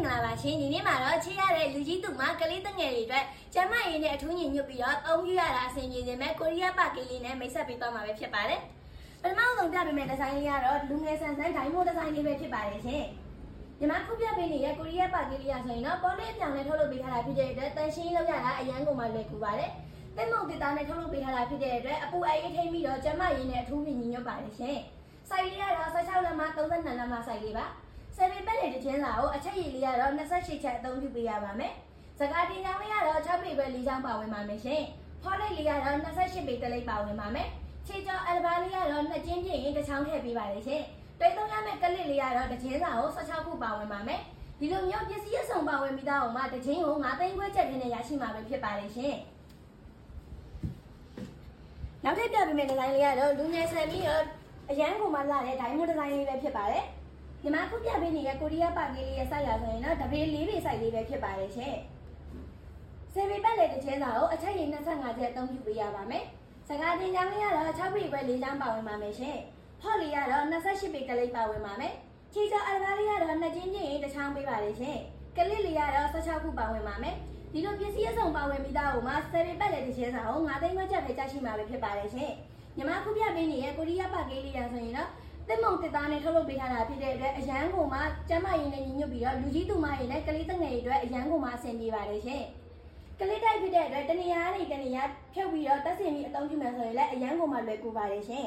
င်္ဂလာပါရှင်ဒီနေ့မှာတော့ချေရတဲ့လူကြီးသူမကလေးတငယ်တွေအတွက်ကျမရင်းနဲ့အထူးညင်ညွတ်ပြီးတော့အုံပြရတာအဆင်ပြေစေမဲ့ကိုရီးယားပါကလေးနဲ့မိတ်ဆက်ပေးသွားမှာပဲဖြစ်ပါတယ်ပထမဆုံးပြပေးမယ့်ဒီဇိုင်းလေးကတော့လူငယ်ဆန်ဆန်ဒိုင်မိုဒီဇိုင်းလေးပဲဖြစ်ပါတယ်ရှင်ညီမခုပြပေးနေတဲ့ကိုရီးယားပါကလေးရဆိုရင်တော့ပေါ်လေးပြောင်နဲ့ထုတ်လုပ်ပေးထားတာဖြစ်တဲ့အတွက်တန်ရှင်းလောက်ရတာအရန်ကုန်မှလွယ်ကူပါတယ်တက်မုံဒေတာနဲ့ထုတ်လုပ်ပေးထားတာဖြစ်တဲ့အတွက်အပူအေးထိမ့်ပြီးတော့ကျမရင်းနဲ့အထူးညင်ညွတ်ပါတယ်ရှင်စိုက်လေးကတော့16လက်မှ32လက်မှစိုက်လေးပါဆယ်ပေပက်လေတခြင်းစာကိုအချက်ရည်လေးကတော့28ချက်အသုံးပြုပေးရပါမယ်။စကားတင်ကြောင်းလေးကတော့6ပေပဲ4ချောင်းပါဝင်ပါမယ်ရှင်။ဖော်လိုက်လေးကတော့28ပေတလိပ်ပါဝင်ပါမယ်။ခြေကျော်အလဘာလေးကတော့2ကျင်းပြည့်ရင်တစ်ချောင်းထည့်ပေးပါလေရှင်။တွဲသုံးရမယ့်ကလစ်လေးကတော့တခြင်းစာကို16ခုပါဝင်ပါမယ်။ဒီလိုမျိုးပစ္စည်းအစုံပါဝင်ပြီးသားအောင်မှတခြင်းကို9သိန်းခွဲချက်နဲ့ရရှိမှာပဲဖြစ်ပါလေရှင်။နောက်ထပ်ပြပေးမယ့်ဒီဇိုင်းလေးကတော့လူငယ်ဆန်ပြီးတော့အရန်ကိုမှလာတဲ့ဒိုင်မွန်ဒီဇိုင်းလေးပဲဖြစ်ပါတယ်။ညီမခုပြပေးနေတဲ့ကိုရီးယားပါကလေးရဲ့စိုက်ရဆိုရင်တော့တပေ4ပေစိုက်လေးပဲဖြစ်ပါတယ်ရှင်။ဆယ်ပေပတ်လေတခြင်းစာကိုအချက်ရည်25ချက်အသုံးပြုပေးရပါမယ်။စကားတင်ကြောင်းလေးကတော့6ပေပဲ4ချောင်းပါဝင်ပါမယ်ရှင်။ဖော့လေးကတော့28ပေကလေးပါဝင်ပါမယ်။ခြေချော်အလကားလေးကတော့2ကျင်းပြည့်ရင်တစ်ချောင်းပေးပါလေရှင်။ကလစ်လေးကတော့16ခုပါဝင်ပါမယ်။ဒီလိုပစ္စည်းအစုံပါဝင်ပြီးသားဟိုမှာဆယ်ပေပတ်လေတခြင်းစာကို9သိန်းခွဲချက်ပဲကြာရှိမှာပဲဖြစ်ပါတယ်ရှင်။ညီမခုပြပေးနေတဲ့ကိုရီးယားပါကလေးရဆိုရင်တော့တက်မုံတက်သားနဲ့ထုတ်လုပ်ပေးထားတာဖြစ်တဲ့အတွက်အရန်ကုန်မှာကျမရင်းနဲ့ညီညွတ်ပြီးတော့လူကြီးသူမရင်းနဲ့ကလေးတငယ်တွေအတွက်အရန်ကုန်မှာအဆင်ပြေပါတယ်ရှင်။ကလေးတိုက်ဖြစ်တဲ့အတွက်တနေရာနေတနေရာဖြုတ်ပြီးတော့တက်စင်ပြီးအသုံးပြုမယ်ဆိုရင်လည်းအရန်ကုန်မှာလွယ်ကူပါတယ်ရှင်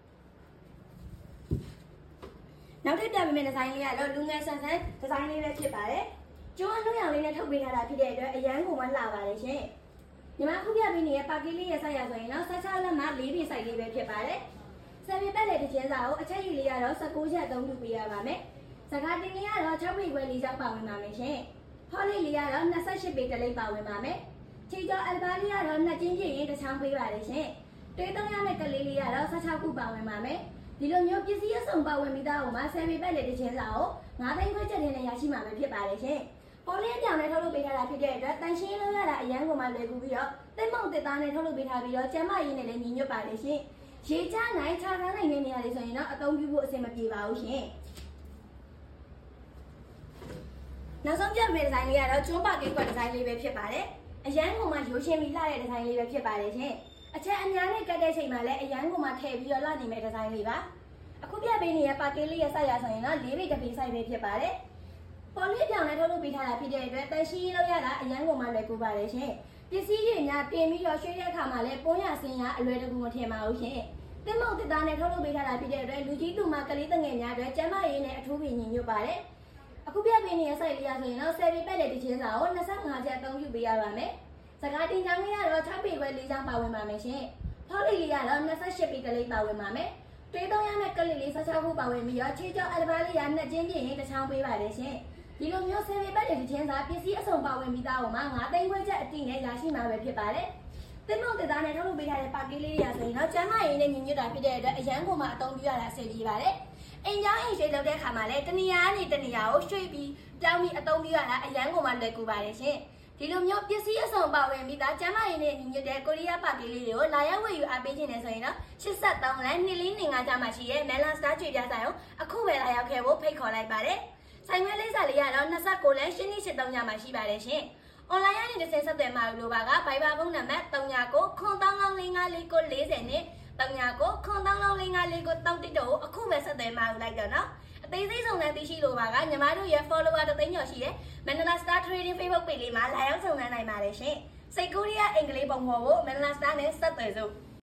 ။နောက်ထပ်ပြပေးမယ့်ဒီဇိုင်းလေးကတော့လူငယ်ဆန်ဆန်ဒီဇိုင်းလေးပဲဖြစ်ပါတယ်။ကျိုးအနှွေးရောင်လေးနဲ့ထုတ်ပေးထားတာဖြစ်တဲ့အတွက်အရန်ကုန်မှာလှပါတယ်ရှင်။ညီမခုပြပေးနေတဲ့ပါကလေးရဲ့စိုက်ရဆိုရင်တော့16လက်မှ4ပေစိုက်လေးပဲဖြစ်ပါတယ်။ဆယ်ပေပတ်လေတခြင်းစာကိုအချက်ရည်လေးကတော့19ချက်အသုံးပြုပေးရပါမယ်။စကားတင်လေးကတော့6ပေခွဲ4ချောင်းပါဝင်ပါမယ်ရှင်။ဖော်လေးလေးကတော့28ပေတလိပ်ပါဝင်ပါမယ်။ခြေကျော်အလဘာလေးကတော့2ကျင်းပြည့်ရင်တစ်ချောင်းပေးပါလေရှင်။တွဲသုံးရမယ့်ကလေးလေးကတော့16ခုပါဝင်ပါမယ်။ဒီလိုမျိုးပစ္စည်းအစုံပါဝင်ပြီးသားဟိုမှာဆယ်ပေပတ်လေတခြင်းစာကို9သိန်းခွဲချက်နဲ့ရရှိမှာပဲဖြစ်ပါလေရှင်။ပေါ်လေးပြောင်နဲ့ထုတ်လုပ်ပေးထားတာဖြစ်တဲ့အတွက်တန်ရှင်းလို့ရတာအရန်ကုန်မှလွယ်ကူပြီးတော့တက်မုံတက်သားနဲ့ထုတ်လုပ်ပေးထားပြီးတော့ကျမရင်းနဲ့လည်းညီညွတ်ပါလေရှင်။ရေချနိုင်ခြားထားနိုင်တဲ့နေရာလေးဆိုရင်တော့အသုံးပြုဖို့အဆင်မပြေပါဘူးရှင်။နောက်ဆုံးပြပေးတဲ့ဒီဇိုင်းလေးကတော့ကျွန်းပါကိတ်ကွက်ဒီဇိုင်းလေးပဲဖြစ်ပါတယ်။အရန်ကုန်မှာရိုးရှင်းပြီးလှတဲ့ဒီဇိုင်းလေးပဲဖြစ်ပါတယ်ရှင်။အချက်အများနဲ့ကတ်တဲ့ချိန်မှာလည်းအရန်ကုန်မှာထည့်ပြီးတော့လှနေမဲ့ဒီဇိုင်းလေးပါ။အခုပြပေးနေတဲ့ပါကိတ်လေးရဲ့စိုက်ရဆိုရင်တော့4ပေတစ်ပေစိုက်ပဲဖြစ်ပါတယ်။ပေါ်လေးပြောင်နဲ့ထုတ်လုပ်ပေးထားတာဖြစ်တဲ့အတွက်တန်ရှင်းလောက်ရတာအရန်ကုန်မှာလွယ်ကူပါတယ်ရှင်။ပစ္စည်းတွေများတင်ပြီးတော့ရွှေ့တဲ့အခါမှာလည်းပုံရစင်းရအလွယ်တကူမထင်ပါဘူးရှင်။တက်မုံတက်သားနဲ့ထုတ်လုပ်ပေးထားတာဖြစ်တဲ့အတွက်လူကြီးသူမကလေးတငယ်များအတွက်ကျန်းမာရေးနဲ့အထူးပြင်ညညွတ်ပါတယ်။အခုပြပေးနေတဲ့စိုက်လေးရဆိုရင်တော့10ပေပတ်တဲ့တခြင်းစာကို25ချက်အသုံးပြုပေးရပါမယ်။စကားတင်ကြောင်းလေးကတော့6ပေပဲ4ချောင်းပါဝင်ပါမယ်ရှင်။ဖောက်လေးလေးကတော့28ပေကလေးပါဝင်ပါမယ်။တွဲသုံးရမယ့်ကလေးလေး16ခုပါဝင်ပြီးတော့ခြေကျော်အလဘာလေးက2ကျင်းပြည့်ရင်တစ်ချောင်းပေးပါလေရှင်။ဒီလိုမျိုး10ပေပတ်တဲ့တခြင်းစာပစ္စည်းအစုံပါဝင်ပြီးသားဟိုမှာ9သိန်းခွဲချက်အတိနဲ့ရရှိမှာပဲဖြစ်ပါတယ်။တက်မုံတက်သားနဲ့ထုတ်လုပ်ပေးထားတဲ့ပါကလေးလေးရဆိုရင်တော့ကျန်းမာရေးနဲ့ညီညွတ်တာဖြစ်တဲ့အတွက်အရန်ကုန်မှာအသုံးပြုရတာအဆင်ပြေပါတယ်။အိမ်ကျောင်းအိမ်ရှိလုပ်တဲ့အခါမှာလည်းတနေရာကနေတနေရာကိုရွှေ့ပြီးတောင်းပြီးအသုံးပြုရတာအရန်ကုန်မှာလွယ်ကူပါတယ်ရှင်။ဒီလိုမျိုးပစ္စည်းအစုံပါဝင်ပြီးသားကျန်းမာရေးနဲ့ညီညွတ်တဲ့ကိုရီးယားပါကလေးတွေကိုလာရောက်ဝယ်ယူအားပေးခြင်းနဲ့ဆိုရင်တော့83လမ်း2495ကျမှရှိရဲ့မဲလန်စတာချွေပြဆိုင်ကိုအခုပဲလာရောက်ခဲ့ဖို့ဖိတ်ခေါ်လိုက်ပါတယ်။ဆိုင်မဲလေးစာလေးကတော့29လမ်းရှင်းနေ73ညမှရှိပါတယ်ရှင်။ online ရတဲ့ဆက်သွယ်မှာလို့ပါက Viber ဖုန်းနံပါတ်39955440နဲ့39955440တို့အခုပဲဆက်သွယ်မှာလိုက်တော့နော်အသေးစိတ်စုံစမ်းသိရှိလို့ပါကညီမတို့ရဲ့ follower 3သိန်းကျော်ရှိတဲ့ Manila Star Trading Facebook page လေးမှာလာရောက်စုံစမ်းနိုင်ပါတယ်ရှင်စိတ်ကူးရီးယားအင်္ဂလိပ်ပုံဖော်ဖို့ Manila Star နဲ့ဆက်သွယ်စို့